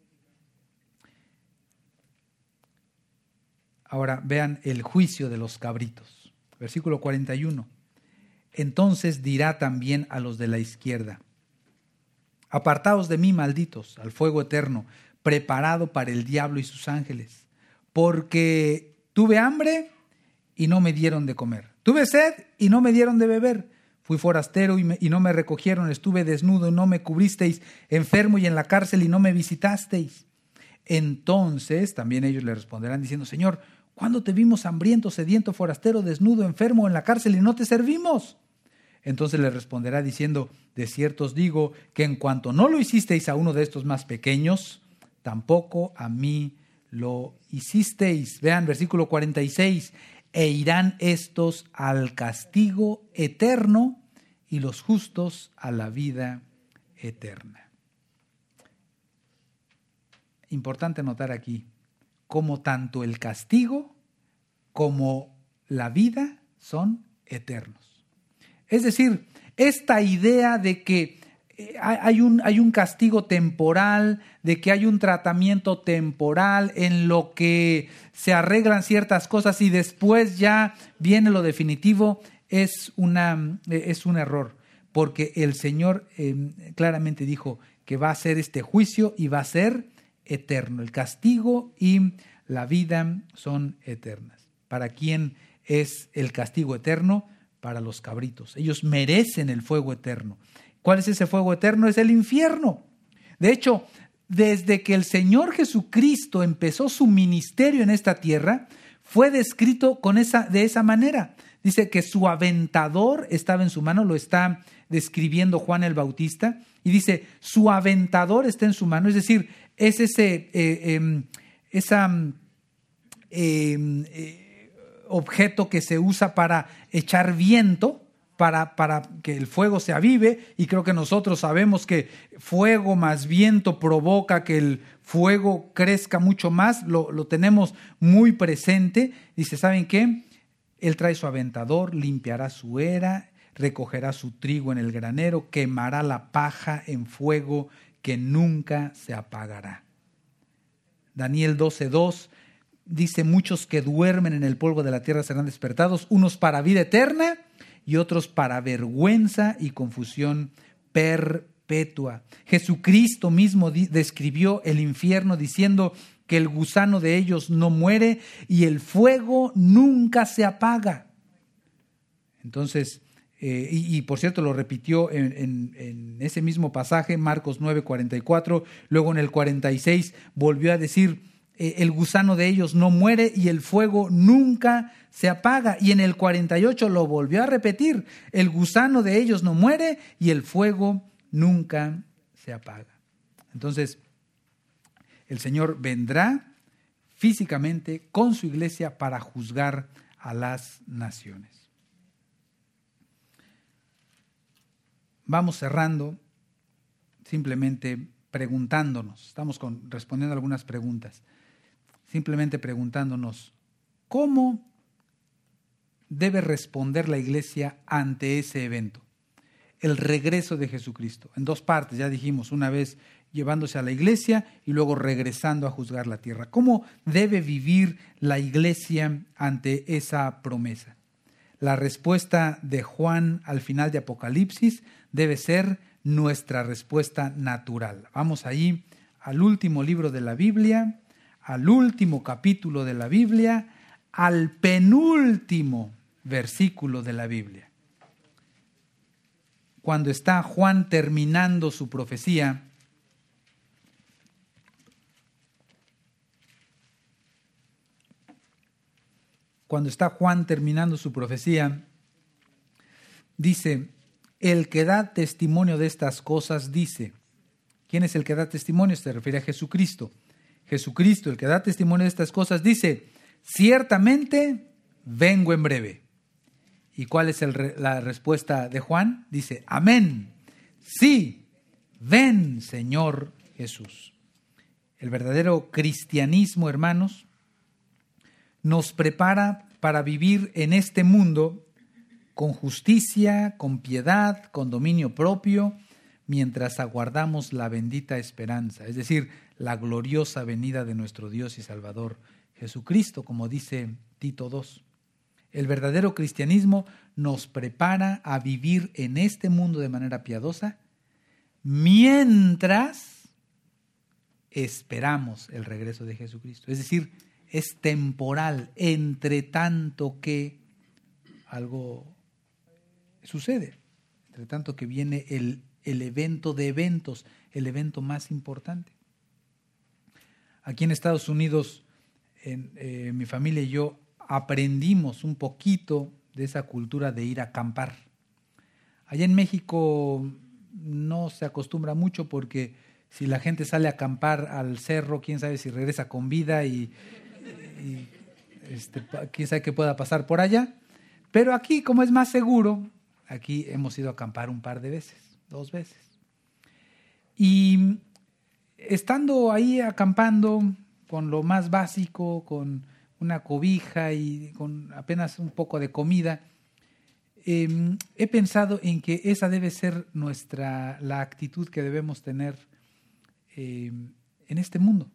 S1: Ahora vean el juicio de los cabritos. Versículo 41. Entonces dirá también a los de la izquierda, apartaos de mí, malditos, al fuego eterno, preparado para el diablo y sus ángeles, porque tuve hambre y no me dieron de comer, tuve sed y no me dieron de beber, fui forastero y no me recogieron, estuve desnudo y no me cubristeis, enfermo y en la cárcel y no me visitasteis. Entonces también ellos le responderán diciendo, Señor, ¿cuándo te vimos hambriento, sediento, forastero, desnudo, enfermo en la cárcel y no te servimos? Entonces le responderá diciendo, de cierto os digo que en cuanto no lo hicisteis a uno de estos más pequeños, tampoco a mí lo hicisteis. Vean, versículo 46, e irán estos al castigo eterno y los justos a la vida eterna. Importante notar aquí cómo tanto el castigo como la vida son eternos. Es decir, esta idea de que hay un castigo temporal, de que hay un tratamiento temporal en lo que se arreglan ciertas cosas y después ya viene lo definitivo, es un error, porque el Señor claramente dijo que va a ser este juicio y va a ser eterno. El castigo y la vida son eternas. ¿Para quién es el castigo eterno? Para los cabritos. Ellos merecen el fuego eterno. ¿Cuál es ese fuego eterno? Es el infierno. De hecho, desde que el Señor Jesucristo empezó su ministerio en esta tierra, fue descrito de esa manera. Dice que su aventador estaba en su mano, lo está describiendo Juan el Bautista, y dice, su aventador está en su mano, es decir, es objeto que se usa para echar viento, para que el fuego se avive, y creo que nosotros sabemos que fuego más viento provoca que el fuego crezca mucho más, lo tenemos muy presente. Dice, ¿saben qué? Él trae su aventador, limpiará su era, recogerá su trigo en el granero, quemará la paja en fuego que nunca se apagará. Daniel 12:2 dice, muchos que duermen en el polvo de la tierra serán despertados, unos para vida eterna y otros para vergüenza y confusión perpetua. Jesucristo mismo describió el infierno diciendo que el gusano de ellos no muere y el fuego nunca se apaga. Entonces, y por cierto lo repitió en ese mismo pasaje, Marcos 9:44, luego en el 46 volvió a decir, el gusano de ellos no muere y el fuego nunca se apaga. Y en el 48 lo volvió a repetir, el gusano de ellos no muere y el fuego nunca se apaga. Entonces, el Señor vendrá físicamente con su iglesia para juzgar a las naciones. Vamos cerrando simplemente preguntándonos, estamos respondiendo algunas preguntas, simplemente preguntándonos, ¿cómo debe responder la iglesia ante ese evento? El regreso de Jesucristo, en dos partes, ya dijimos, una vez llevándose a la iglesia y luego regresando a juzgar la tierra. ¿Cómo debe vivir la iglesia ante esa promesa? La respuesta de Juan al final de Apocalipsis debe ser nuestra respuesta natural. Vamos ahí al último libro de la Biblia, al último capítulo de la Biblia, al penúltimo versículo de la Biblia. Cuando está Juan terminando su profecía, dice, el que da testimonio de estas cosas dice, ¿quién es el que da testimonio? Se refiere a Jesucristo. Jesucristo, el que da testimonio de estas cosas, dice, ciertamente vengo en breve. ¿Y cuál es la respuesta de Juan? Dice, amén, sí, ven, Señor Jesús. El verdadero cristianismo, hermanos, nos prepara para vivir en este mundo con justicia, con piedad, con dominio propio, mientras aguardamos la bendita esperanza, es decir, la gloriosa venida de nuestro Dios y Salvador Jesucristo, como dice Tito 2. El verdadero cristianismo nos prepara a vivir en este mundo de manera piadosa, mientras esperamos el regreso de Jesucristo. Es decir, es temporal, entre tanto que algo sucede, entre tanto que viene el evento de eventos, el evento más importante. Aquí en Estados Unidos, mi familia y yo aprendimos un poquito de esa cultura de ir a acampar. Allá en México no se acostumbra mucho porque si la gente sale a acampar al cerro, quién sabe si regresa con vida y quién sabe qué pueda pasar por allá. Pero aquí, como es más seguro, aquí hemos ido a acampar un par de veces, 2 veces. Y estando ahí acampando con lo más básico, con una cobija y con apenas un poco de comida, he pensado en que esa debe ser la actitud que debemos tener en este mundo.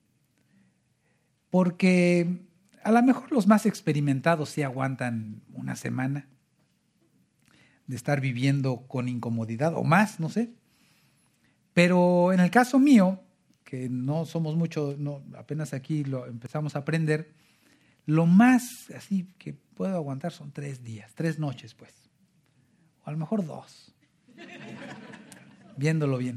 S1: Porque a lo mejor los más experimentados sí aguantan una semana de estar viviendo con incomodidad o más, no sé. Pero en el caso mío, que no somos mucho, apenas aquí lo empezamos a aprender, lo más así que puedo aguantar son 3 días, 3 noches pues, o a lo mejor 2, viéndolo bien.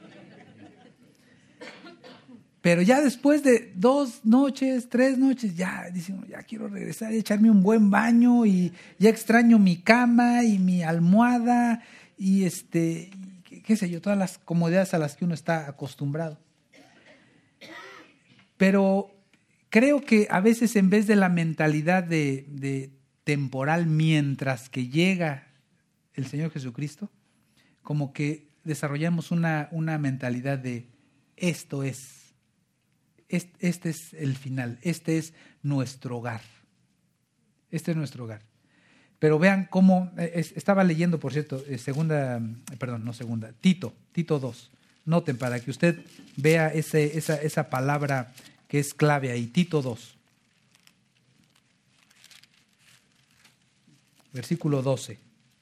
S1: Pero ya después de 2 noches, 3 noches, ya decimos, ya quiero regresar y echarme un buen baño y ya extraño mi cama y mi almohada y qué sé yo, todas las comodidades a las que uno está acostumbrado. Pero creo que a veces en vez de la mentalidad de temporal mientras que llega el Señor Jesucristo, como que desarrollamos una mentalidad de esto es. Este es el final, este es nuestro hogar. Este es nuestro hogar. Pero vean cómo, estaba leyendo, por cierto, Tito 2. Noten para que usted vea esa palabra que es clave ahí, Tito 2. Versículo 12.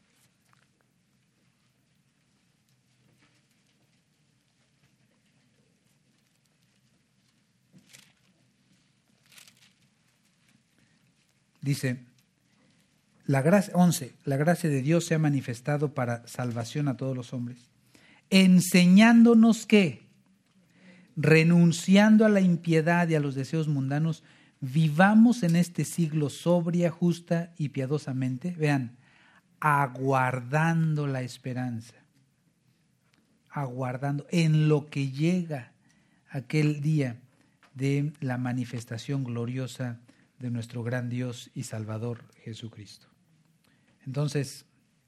S1: Dice, la gracia de Dios se ha manifestado para salvación a todos los hombres, enseñándonos que renunciando a la impiedad y a los deseos mundanos, vivamos en este siglo sobria, justa y piadosamente, vean, aguardando la esperanza, aguardando en lo que llega aquel día de la manifestación gloriosa de nuestro gran Dios y Salvador Jesucristo. Entonces,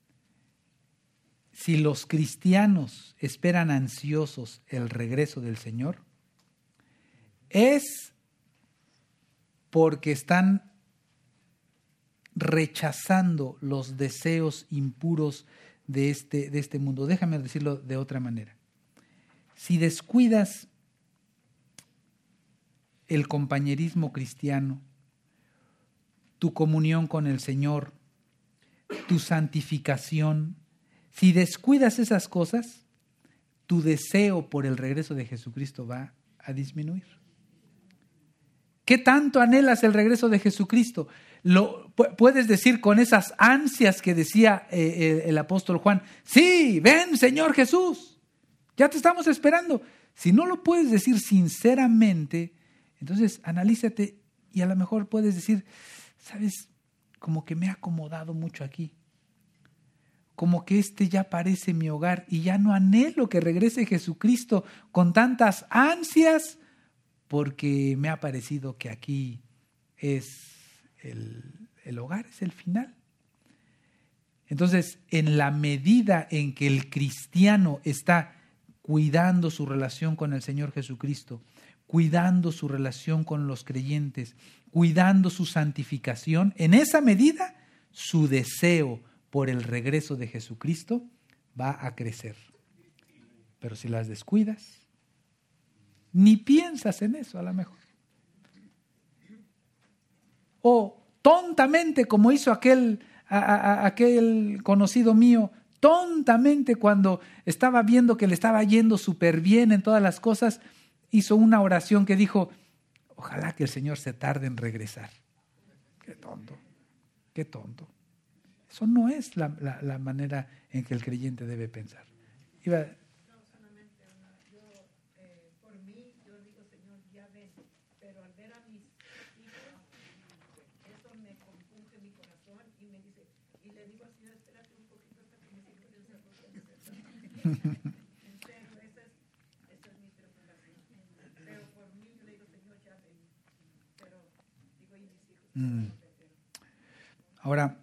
S1: si los cristianos esperan ansiosos el regreso del Señor, es porque están rechazando los deseos impuros de este mundo. Déjame decirlo de otra manera. Si descuidas el compañerismo cristiano, tu comunión con el Señor, tu santificación, si descuidas esas cosas, tu deseo por el regreso de Jesucristo va a disminuir. ¿Qué tanto anhelas el regreso de Jesucristo? Lo puedes decir con esas ansias que decía el apóstol Juan: sí, ven Señor Jesús, ya te estamos esperando. Si no lo puedes decir sinceramente, entonces analízate y a lo mejor puedes decir: sabes, como que me he acomodado mucho aquí, como que ya parece mi hogar y ya no anhelo que regrese Jesucristo con tantas ansias, porque me ha parecido que aquí es el hogar, es el final. Entonces, en la medida en que el cristiano está cuidando su relación con el Señor Jesucristo, cuidando su relación con los creyentes, cuidando su santificación, en esa medida su deseo por el regreso de Jesucristo va a crecer. Pero si las descuidas, ni piensas en eso a lo mejor. O tontamente, como hizo aquel conocido mío, tontamente cuando estaba viendo que le estaba yendo súper bien en todas las cosas, hizo una oración que dijo: ojalá que el Señor se tarde en regresar. Qué tonto, qué tonto. Eso no es la manera en que el creyente debe pensar.
S2: Por mí, yo digo: Señor, ya ven, pero al ver a mis hijos, eso me compunge mi corazón y me dice, y le digo al Señor: espérate un poquito hasta que mis hijos se desarrollen. En serio, esa es mi preocupación. Pero por mí, yo le digo: Señor, ya ven, pero digo, y mis hijos.
S1: Ahora,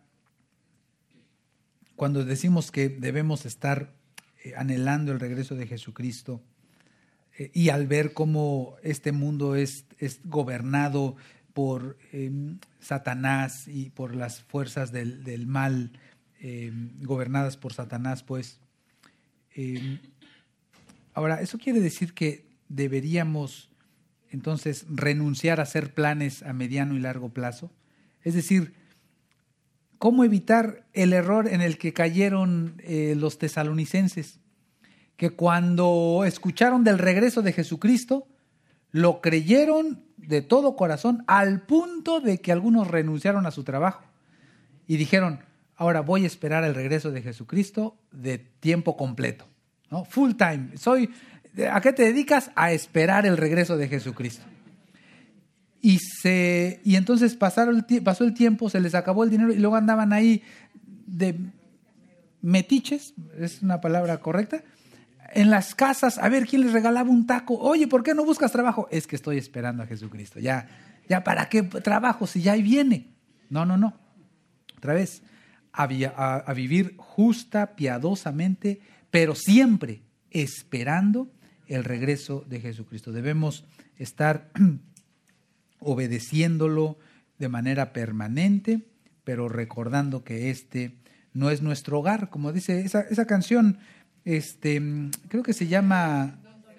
S1: cuando decimos que debemos estar anhelando el regreso de Jesucristo, y al ver cómo este mundo es gobernado por Satanás y por las fuerzas del mal, gobernadas por Satanás, pues, ahora, eso quiere decir que deberíamos entonces renunciar a hacer planes a mediano y largo plazo. Es decir, ¿cómo evitar el error en el que cayeron los tesalonicenses? Que cuando escucharon del regreso de Jesucristo, lo creyeron de todo corazón, al punto de que algunos renunciaron a su trabajo y dijeron: ahora voy a esperar el regreso de Jesucristo de tiempo completo, ¿no? Full time. ¿A qué te dedicas? A esperar el regreso de Jesucristo. Y entonces pasó el tiempo, se les acabó el dinero y luego andaban ahí de metiches, es una palabra correcta, en las casas a ver quién les regalaba un taco. Oye, ¿por qué no buscas trabajo? Es que estoy esperando a Jesucristo. Ya ¿para qué trabajo si ya ahí viene? No. Otra vez, a vivir justa, piadosamente, pero siempre esperando el regreso de Jesucristo. Debemos estar obedeciéndolo de manera permanente, pero recordando que este no es nuestro hogar, como dice esa canción, creo que se llama,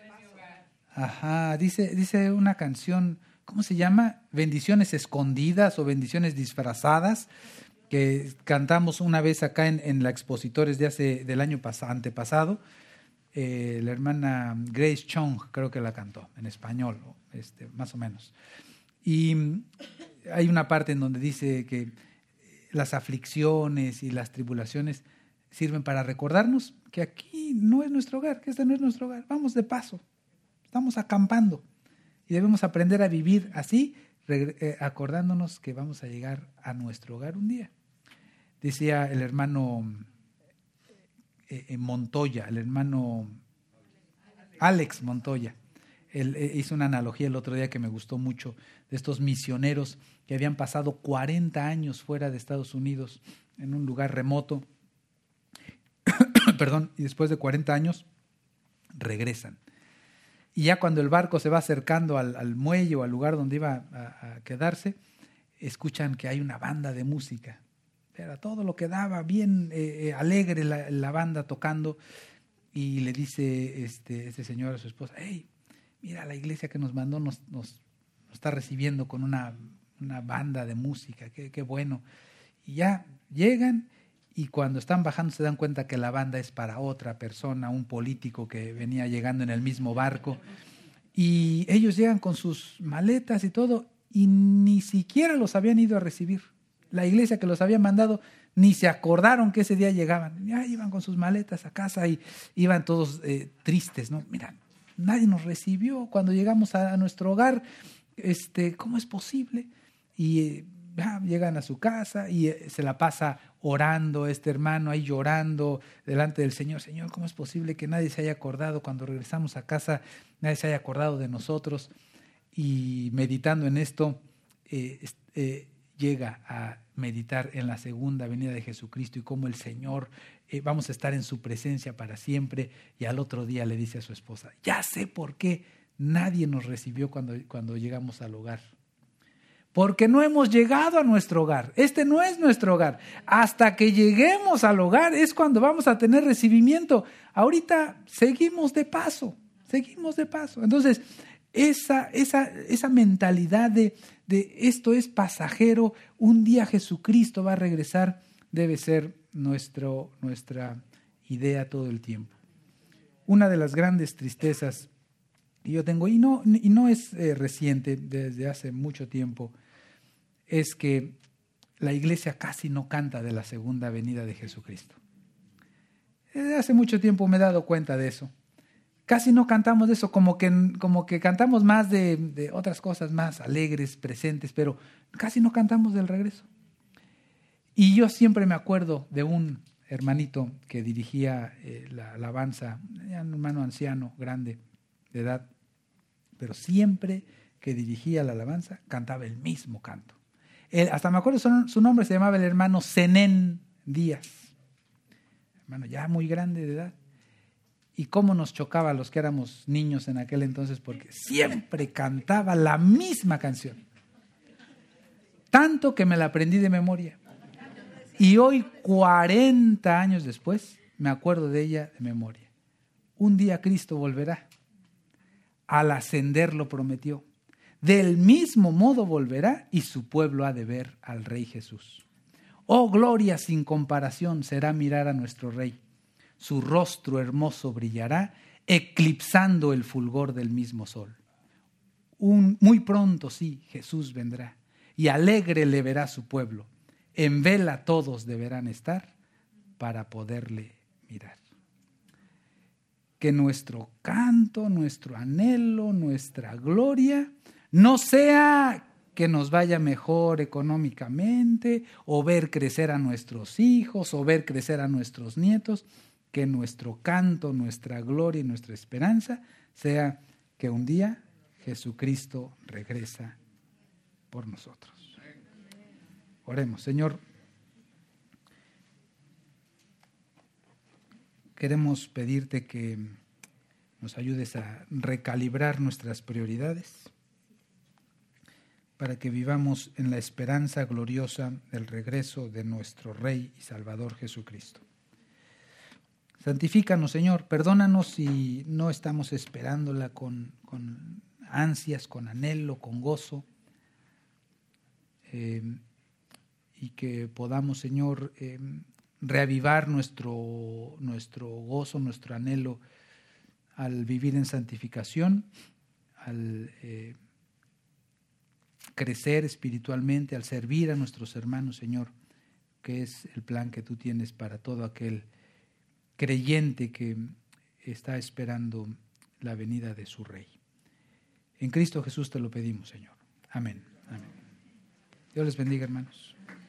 S1: dice una canción, ¿cómo se llama? Bendiciones escondidas o bendiciones disfrazadas, que cantamos una vez acá en la Expositores del año antepasado. La hermana Grace Chung creo que la cantó en español, más o menos. Y hay una parte en donde dice que las aflicciones y las tribulaciones sirven para recordarnos que aquí no es nuestro hogar, que este no es nuestro hogar. Vamos de paso, estamos acampando y debemos aprender a vivir así, acordándonos que vamos a llegar a nuestro hogar un día. Decía el hermano Montoya, el hermano Alex Montoya. Él hizo una analogía el otro día que me gustó mucho, de estos misioneros que habían pasado 40 años fuera de Estados Unidos, en un lugar remoto, y después de 40 años regresan. Y ya cuando el barco se va acercando al muelle o al lugar donde iba a quedarse, escuchan que hay una banda de música. Era todo lo que daba, bien alegre la banda tocando, y le dice este señor a su esposa: hey, mira, la iglesia que nos mandó nos está recibiendo con una banda de música, qué bueno. Y ya llegan, y cuando están bajando se dan cuenta que la banda es para otra persona, un político que venía llegando en el mismo barco. Y ellos llegan con sus maletas y todo, y ni siquiera los habían ido a recibir. La iglesia que los había mandado ni se acordaron que ese día llegaban. Ya iban con sus maletas a casa y iban todos tristes, ¿no? Mira, nadie nos recibió cuando llegamos a nuestro hogar. ¿Cómo es posible? Y llegan a su casa y se la pasa orando este hermano, ahí llorando delante del Señor. Señor, ¿cómo es posible que nadie se haya acordado cuando regresamos a casa, nadie se haya acordado de nosotros? Y meditando en esto, llega a meditar en la segunda venida de Jesucristo y cómo el Señor, vamos a estar en su presencia para siempre. Y al otro día le dice a su esposa: ya sé por qué nadie nos recibió cuando llegamos al hogar. Porque no hemos llegado a nuestro hogar. Este no es nuestro hogar. Hasta que lleguemos al hogar es cuando vamos a tener recibimiento. Ahorita seguimos de paso. Entonces, esa mentalidad de esto es pasajero, un día Jesucristo va a regresar, debe ser nuestra idea todo el tiempo. Una de las grandes tristezas que yo tengo, y no es reciente, desde hace mucho tiempo, es que la iglesia casi no canta de la segunda venida de Jesucristo. Desde hace mucho tiempo me he dado cuenta de eso. Casi no cantamos de eso, como que cantamos más de otras cosas más alegres, presentes, pero casi no cantamos del regreso. Y yo siempre me acuerdo de un hermanito que dirigía la alabanza, un hermano anciano, grande de edad, pero siempre que dirigía la alabanza cantaba el mismo canto. Hasta me acuerdo su nombre, se llamaba el hermano Zenén Díaz, hermano ya muy grande de edad. Y cómo nos chocaba a los que éramos niños en aquel entonces, porque siempre cantaba la misma canción. Tanto que me la aprendí de memoria. Y hoy, 40 años después, me acuerdo de ella de memoria. Un día Cristo volverá. Al ascender lo prometió. Del mismo modo volverá y su pueblo ha de ver al Rey Jesús. Oh, gloria sin comparación será mirar a nuestro Rey. Su rostro hermoso brillará, eclipsando el fulgor del mismo sol. Muy pronto, sí, Jesús vendrá, y alegre le verá su pueblo. En vela todos deberán estar para poderle mirar. Que nuestro canto, nuestro anhelo, nuestra gloria no sea que nos vaya mejor económicamente, o ver crecer a nuestros hijos, o ver crecer a nuestros nietos. Que nuestro canto, nuestra gloria y nuestra esperanza sea que un día Jesucristo regresa por nosotros. Oremos. Señor, queremos pedirte que nos ayudes a recalibrar nuestras prioridades para que vivamos en la esperanza gloriosa del regreso de nuestro Rey y Salvador Jesucristo. Santifícanos, Señor, perdónanos si no estamos esperándola con ansias, con anhelo, con gozo, y que podamos, Señor, reavivar nuestro gozo, nuestro anhelo al vivir en santificación, al crecer espiritualmente, al servir a nuestros hermanos, Señor, que es el plan que tú tienes para todo aquel creyente que está esperando la venida de su Rey. En Cristo Jesús te lo pedimos, Señor. Amén. Amén. Dios les bendiga, hermanos.